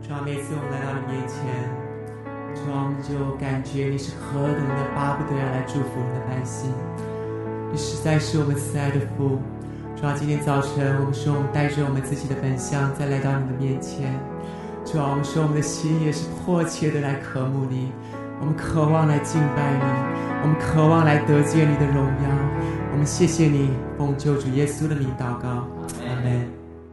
主啊，每次我们来到你面前，主啊，我们就感觉你是何等的巴不得要来祝福你的百姓。你实在是我们慈爱的父。主啊，今天早晨我们说我们带着我们自己的本相再来到你的面前。主啊，我们说我们的心也是迫切的来渴慕你，我们渴望来敬拜你，我们渴望来得见你的荣耀。我们谢谢你，奉救主耶稣的名祷告，阿们。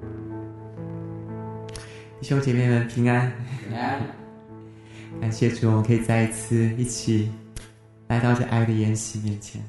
弟兄姐妹们平安， 平安。 感谢主，我们可以再一次一起来到这爱的筵席面前。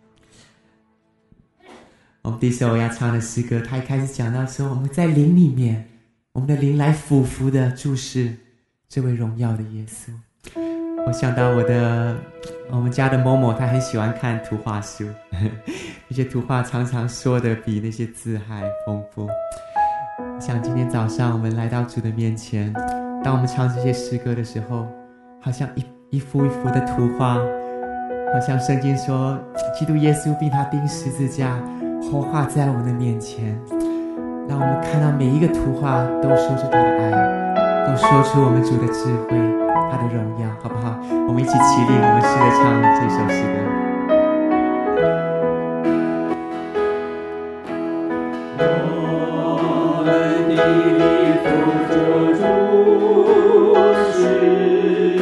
我们第一首要唱的诗歌，他一开始讲到说，我们在灵里面，我们的灵来俯伏的注视这位荣耀的耶稣。我想到我们家的某某，他很喜欢看图画书，那些图画常常说的比那些字还丰富。想今天早上我们来到主的面前，当我们唱这些诗歌的时候，好像一幅一幅的图画，好像圣经说基督耶稣并他钉十字架活化在我们的面前，让我们看到每一个图画都说出他的爱，都说出我们主的智慧，他的荣耀，好不好？我们一起起立，我们试着唱这首诗歌。 我们的灵俯伏注视，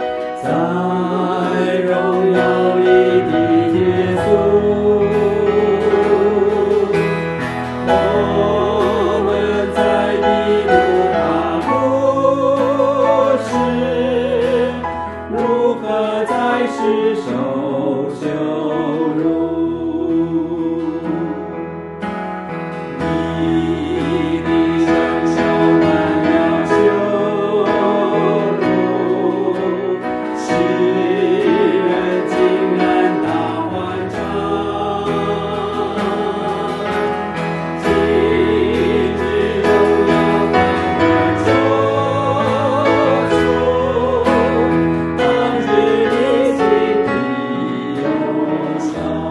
在荣耀里的耶稣。我们在地路爬过时，如何在世受羞辱？你的承受满了羞辱，使人竟然大欢唱。今日荣耀当歌说出，当日的心的忧伤。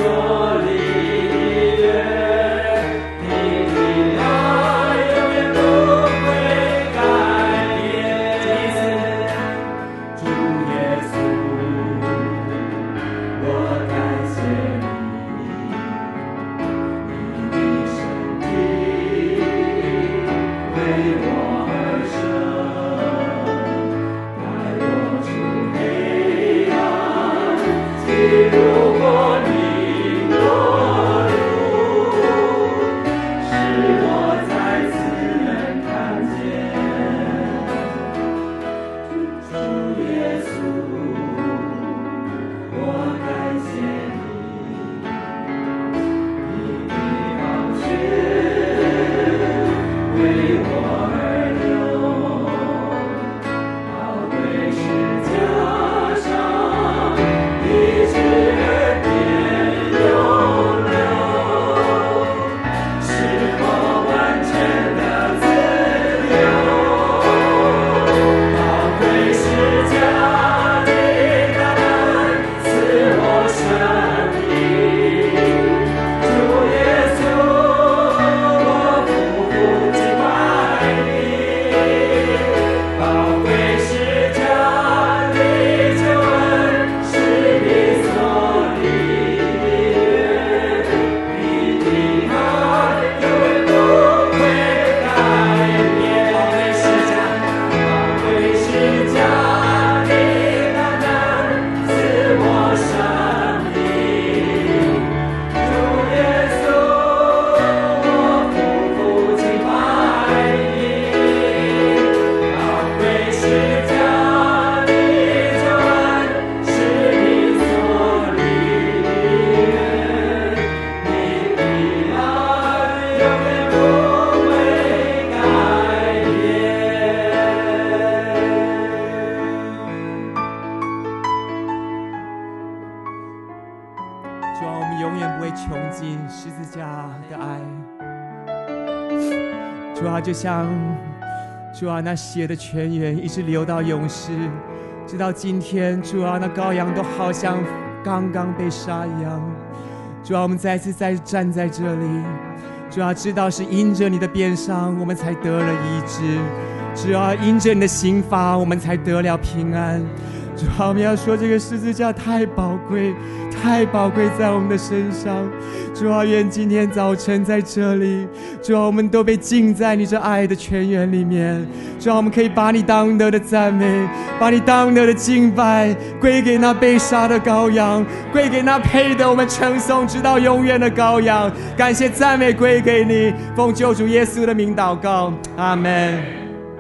主啊，就像主啊那血的泉源一直流到永世，直到今天，主啊那羔羊都好像刚刚被杀一样。主啊，我们再次站在这里，主啊，知道是因着你的鞭伤，我们才得了医治；主啊，因着你的刑罚，我们才得了平安。主啊，我们要说这个十字架太宝贵，太宝贵在我们的身上。主啊，愿今天早晨在这里，主啊，我们都被浸在你这爱的泉源里面。主啊，我们可以把你当得的赞美，把你当得的敬拜归给那被杀的羔羊，归给那配得我们称颂直到永远的羔羊。感谢赞美归给你，奉救主耶稣的名祷告，阿们。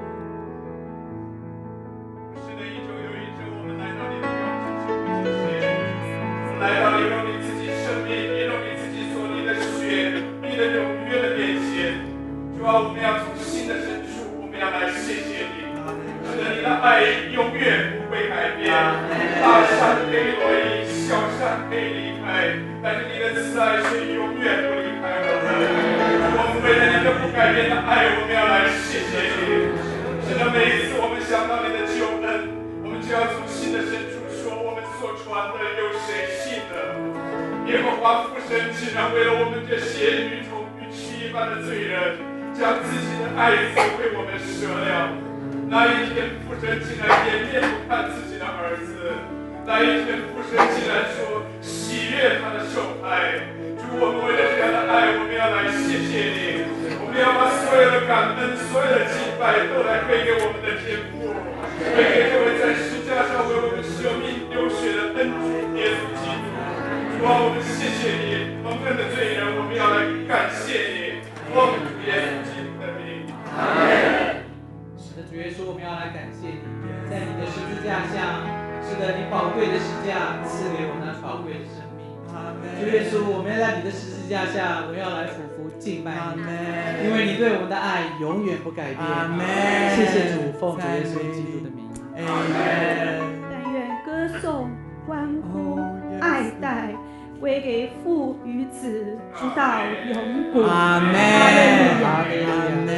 我们要从心的深处，我们要来谢谢你，是的，你的爱永远不会改变。大山可以挪移，小山可以离开，但是你的慈爱是永远不离开我们。我们为了你的不改变的爱，我们要来谢谢你。是的，每一次我们想到你的救恩，我们就要从心的深处说，我们所传的有谁信呢？耶和华父神竟然为了我们这些如同预期一般的罪人，将自己的爱子为我们舍了。那一天父神竟然掩面不看自己的儿子，那一天父神竟然说喜悦他的受害。主，我们为了这样的爱，我们要来谢谢你，我们要把所有的感恩、所有的敬拜都来归给我们的天父，归给这位在十字架上为我们舍命流血的恩主耶稣基督。主啊，我们谢谢你，蒙恩的罪人，我们要来感谢你，奉主耶稣基督的名，阿门。 是的，主耶稣，我们要来感谢你，在你的十字架上，是的，你宝贵的十字架赐给我那宝贵的生命。主耶稣，我们要在你的十字架下，我们要来俯伏敬拜你，因为你对我们的爱永远不改变。谢谢主，奉主耶稣基督的名，阿门。 但愿歌颂、欢呼、爱戴归给父与子，直到永古。 阿门， 阿门，阿门。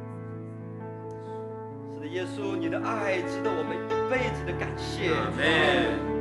是的，耶稣，你的爱值得我们一辈子的感谢。主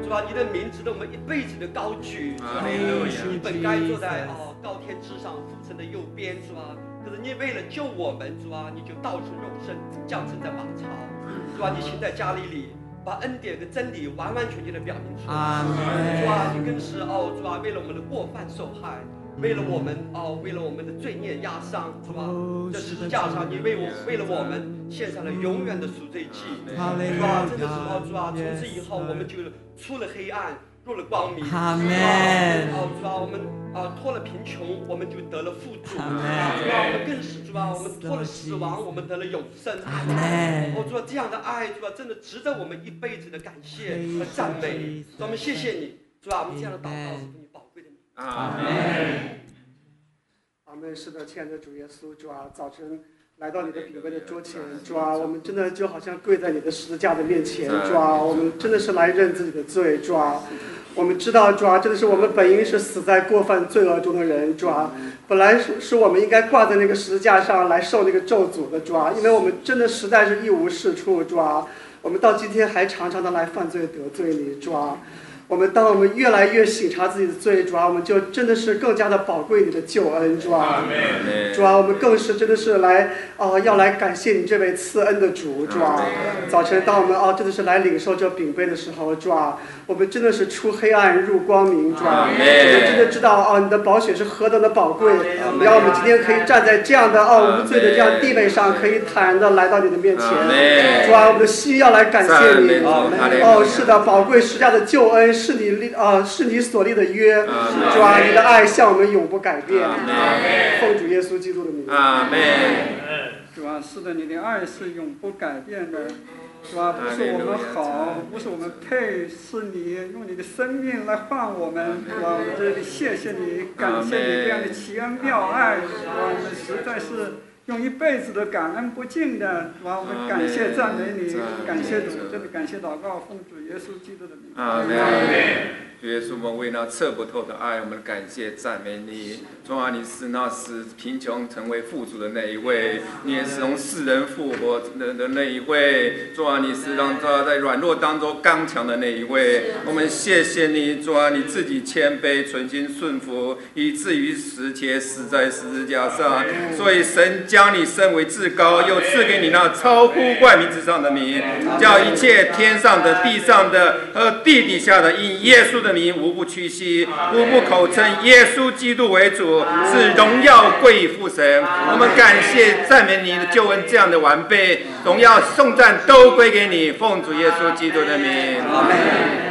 主啊，你的名值得我们一辈子的高举。你本该坐在高天之上，父神的右边，是吧？可是你为了救我们，主啊，你就道成肉身，降生在马槽，主啊，你行在加利利，把恩典和真理完完全全的表明出来。主啊，你更是主啊，为了我们的过犯受害。为了我们的罪孽压伤，是吧？在十字架上，你为了我们献上了永远的赎罪祭，是吧？真的是主啊！从此以后，我们就出了黑暗，入了光明。阿门。主啊，我们脱了贫穷，我们就得了富足。主啊，我们更是主啊，我们脱了死亡，我们得了永生。阿门。主啊，这样的爱，主啊，真的值得我们一辈子的感谢和赞美。主啊，我们谢谢你，主啊，我们这样的祷告是你宝贵的名。 阿门， 阿门。是的，亲爱的主耶稣，主啊，早晨来到你的宝贵的桌前，主啊，我们真的就好像跪在你的十字架的面前，主啊，我们真的是来认自己的罪，主啊，我们知道，主啊，真的是我们本应是死在过犯罪恶中的人，主啊，本来是我们应该挂在那个十字架上来受那个咒诅的，主啊，因为我们真的实在是一无是处，主啊，我们到今天还常常的来犯罪得罪你，主啊。当我们越来越省察自己的罪，主啊，我们就真的是更加的宝贵你的救恩，主啊，主啊，我们更是真的是来要来感谢你这位赐恩的主，主啊，早晨当我们真的是来领受这饼杯的时候，主啊，我们真的是出黑暗入光明，主啊，我们真的知道你的宝血是何等的宝贵，让我们今天可以站在这样的无罪的这样地位上，可以坦然的来到你的面前，主啊，我们的心要来感谢你，是的，宝贵十架的救恩。是你所立的约，主啊，你的爱向我们永不改变。奉主耶稣基督的名。 阿门。 主啊，是的，你的爱是永不改变的。主啊，不是我们好，不是我们配，是你用你的生命来换我们。主啊，我们这里谢谢你，感谢你这样的奇恩妙爱。主啊，我们实在是用一辈子的感恩不尽的，主啊，我们感谢赞美你，感谢主，这里感谢祷告，奉主耶稣基督的名。 阿门。主耶稣，我们为那测不透的爱，我们感谢赞美你。主啊，你是那使贫穷成为富足的那一位，你也是从世人复活的那一位。主啊，你是让他在软弱当中刚强的那一位。我们谢谢你，主啊，你自己谦卑、存心顺服，以至于死且死在十字架上。所以神将你升为至高，又赐给你那超乎万名之上的名，叫一切天上的、地上的和地底下的因耶稣的名无不屈膝，无不口称耶稣基督为主，是荣耀归于父神。我们感谢赞美你的救恩这样的完备，荣耀颂赞都归给你，奉主耶稣基督的名。阿门。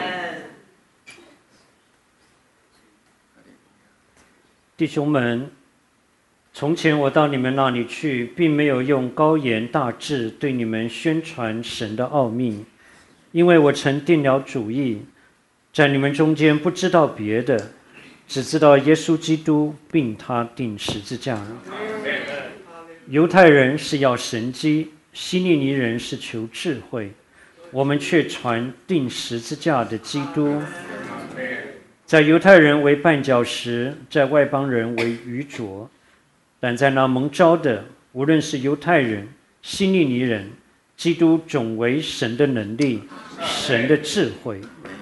弟兄们，从前我到你们那里去，并没有用高言大志对你们宣传神的奥秘，因为我曾定了主意，在你们中间不知道别的，只知道耶稣基督并他钉十字架。犹太人是要神迹，希利尼人是求智慧，我们却传钉十字架的基督。在犹太人为绊脚石，在外邦人为愚拙，但在那蒙召的，无论是犹太人、希利尼人，基督总为神的能力，神的智慧。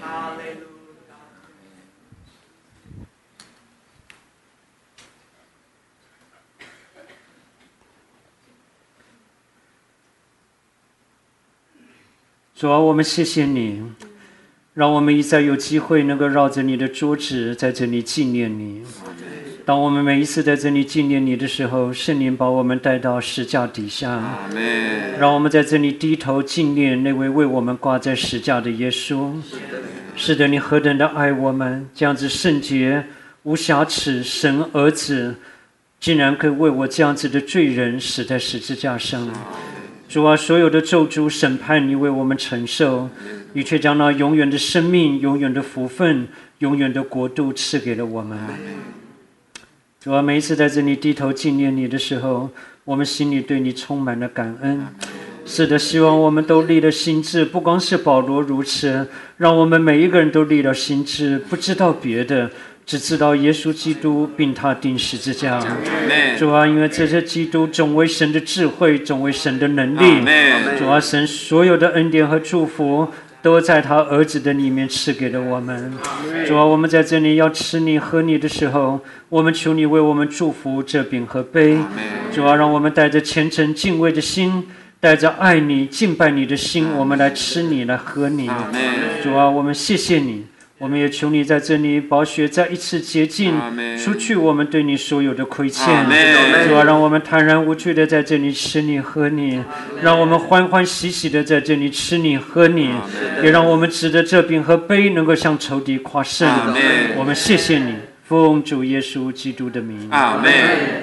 主啊，我们谢谢你，让我们一再有机会能够绕着你的桌子在这里纪念你。当我们每一次在这里纪念你的时候，圣灵把我们带到十架底下，让我们在这里低头纪念那位为我们挂在十架的耶稣。是的，你何等的爱我们，这样子圣洁无瑕疵，神儿子竟然可以为我这样子的罪人死在十字架上。主啊，所有的咒诅审判你为我们承受，你却将那永远的生命、永远的福分、永远的国度赐给了我们。主啊，每一次在这里低头纪念你的时候，我们心里对你充满了感恩。是的，希望我们都立了心志，不光是保罗如此，让我们每一个人都立了心志，不知道别的，只知道耶稣基督并他钉十字架。主啊，因为这些基督总为神的智慧，总为神的能力。主啊，神所有的恩典和祝福都在他儿子的里面赐给了我们。主啊，我们在这里要吃你喝你的时候，我们求你为我们祝福这饼和杯。主啊，让我们带着虔诚敬畏的心，带着爱你敬拜你的心，我们来吃你来喝你。主啊，我们谢谢你，我们也求你在这里宝血再一次洁净，除去我们对你所有的亏欠。主啊，让我们坦然无惧的在这里吃你喝你，让我们欢欢喜喜的在这里吃你喝你，也让我们指着这饼和杯能够向仇敌夸胜。我们谢谢你，奉主耶稣基督的名。 阿门。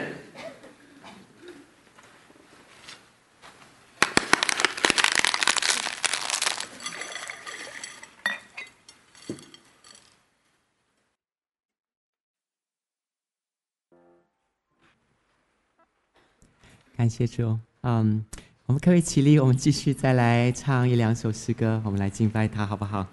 感谢主，我们可不可以起立？我们继续再来唱一两首诗歌，我们来敬拜他，好不好？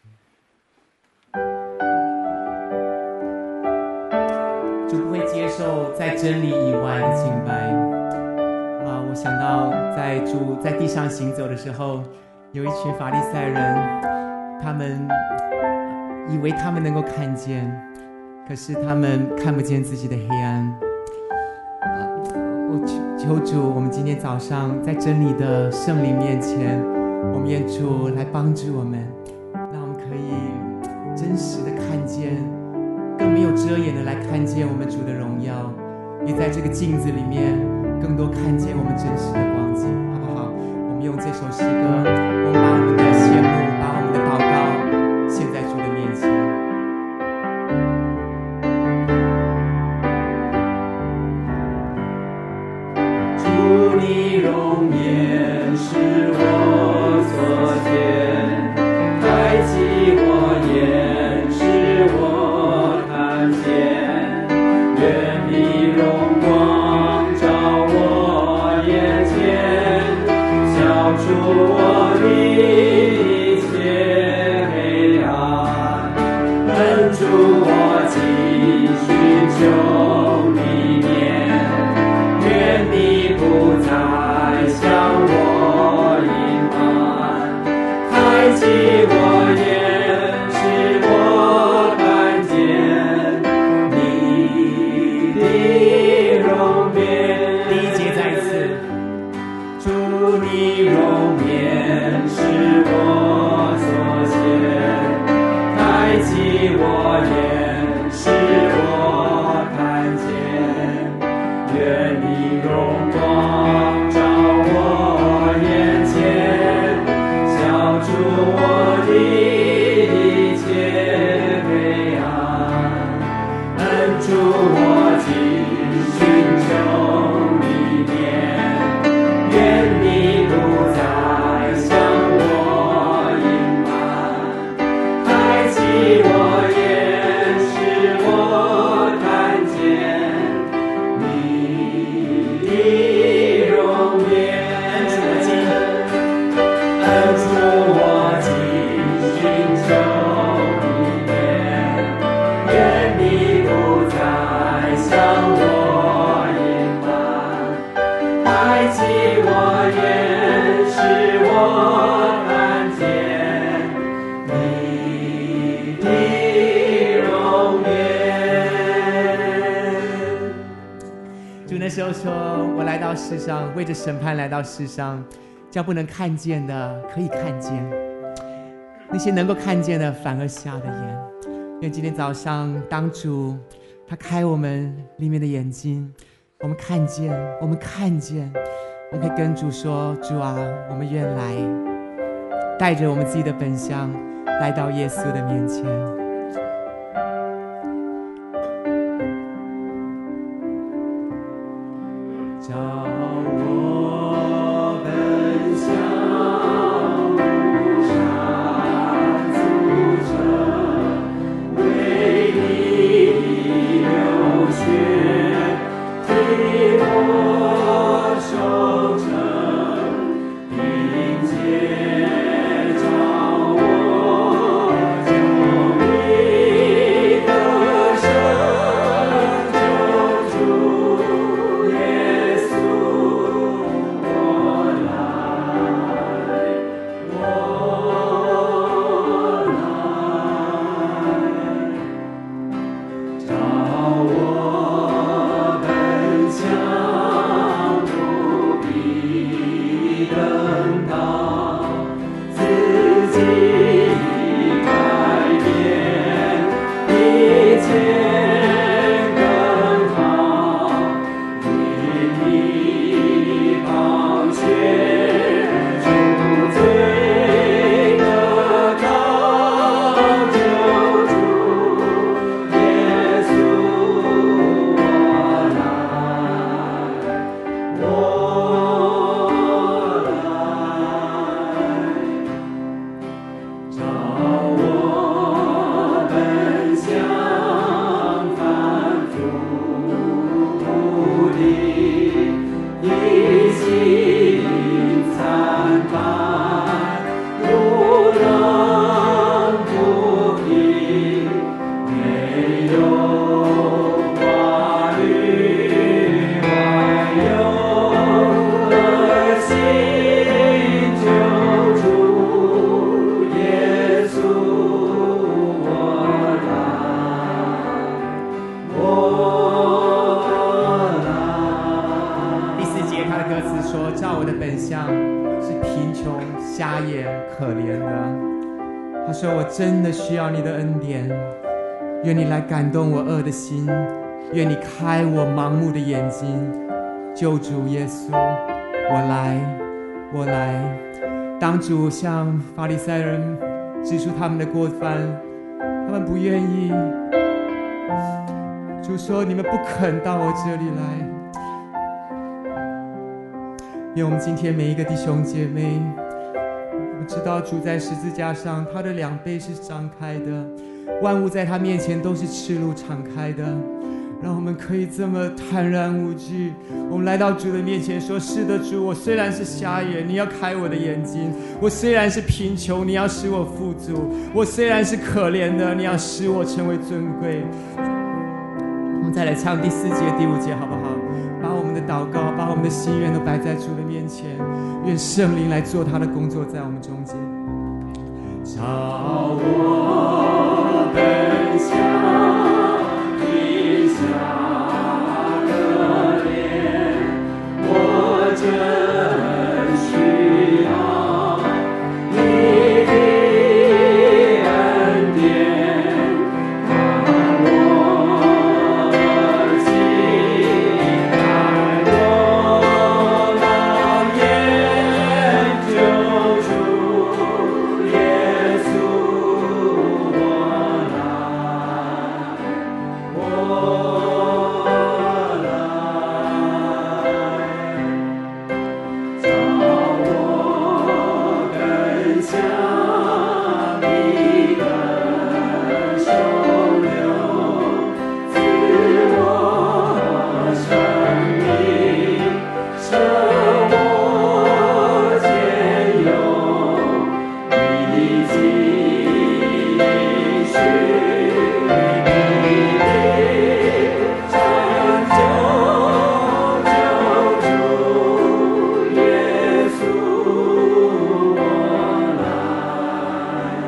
主不会接受在真理以外的敬拜。我想到在主在地上行走的时候，有一群法利赛人，他们以为他们能够看见，可是他们看不见自己的黑暗。求主，我们今天早上在真理的圣灵面前，我们愿主来帮助我们，让我们可以真实的看见，更没有遮掩的来看见我们主的荣耀，也在这个镜子里面更多看见我们真实的光景，好不好？我们用这首诗歌，我们把我们的羡慕，把我们的祷告献在主的面前。 你容颜是我所见，开启我眼使我看见，愿你荣光照我眼前，消除我的一切黑暗，恩主我既寻求你面，愿你不再向我隐瞒，开启我眼，使我看见你的容颜。 第一节再一次， 主你容颜是我所见，开启我眼，使我看见，愿你荣光照我眼前，消除我的一切黑暗，恩主我既寻求你面，愿你不再向我隐瞒，开启我眼，使我看见你的容颜。恩主我既寻求你面，愿你不再向我隐瞒，开启我眼，使我看见你的容颜。 主那时候说，我来到世上，为着审判来到世上，叫不能看见的可以看见，那些能够看见的反而瞎了眼。愿今天早上当主他开我们里面的眼睛，我们看见，我们看见，我们可以跟主说，主啊，我们愿来，带着我们自己的本相来到耶稣的面前。 照我本相无上足者，为你流血，替我受成，并且照我救真的需要你的恩典，愿你来感动我恶的心，愿你开我盲目的眼睛。救主耶稣，我来。当主向法利赛人指出他们的过犯，他们不愿意。主说：“你们不肯到我这里来。”愿我们今天每一个弟兄姐妹，知道主在十字架上，他的两臂是张开的，万物在他面前都是赤露敞开的，让我们可以这么坦然无惧。我们来到主的面前说：是的，主，我虽然是瞎眼，你要开我的眼睛；我虽然是贫穷，你要使我富足；我虽然是可怜的，你要使我成为尊贵。我们再来唱第4节、第5节好不好？把我们的祷告，把我们的心愿都摆在主的面前，愿圣灵来做他的工作在我们中间。 照我本相，低下的脸，我真需要你的恩典，把我的心带我来研究主耶稣，我来，照我更像你的洪流，赐我生命，使我见有你的应许，你的拯救，救主耶稣，我来，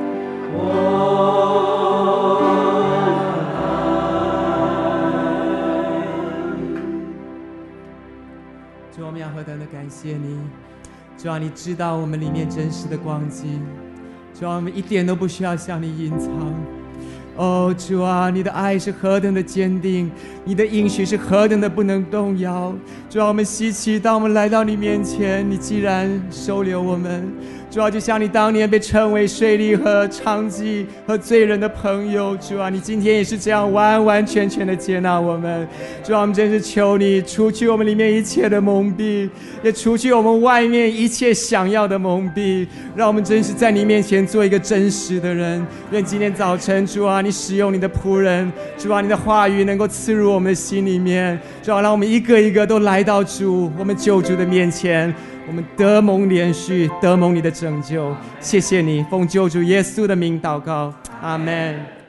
主，我们要何等的感谢你！主啊，你知道我们里面真实的光景，主啊，我们一点都不需要向你隐藏。哦，主啊，你的爱是何等的坚定，你的应许是何等的不能动摇。主啊，我们稀奇，当我们来到你面前，你既然收留我们。主啊，就像你当年被称为税吏和娼妓和罪人的朋友，主啊，你今天也是这样完完全全的接纳我们。主啊，我们真是求你除去我们里面一切的蒙蔽，也除去我们外面一切想要的蒙蔽，让我们真是在你面前做一个真实的人。愿今天早晨，主啊，你使用你的仆人，主啊，你的话语能够刺入我们的心里面，主啊，让我们一个一个都来到主我们救主的面前，我们得蒙连续，得蒙你的拯救。谢谢你，奉救主耶稣的名祷告，阿们。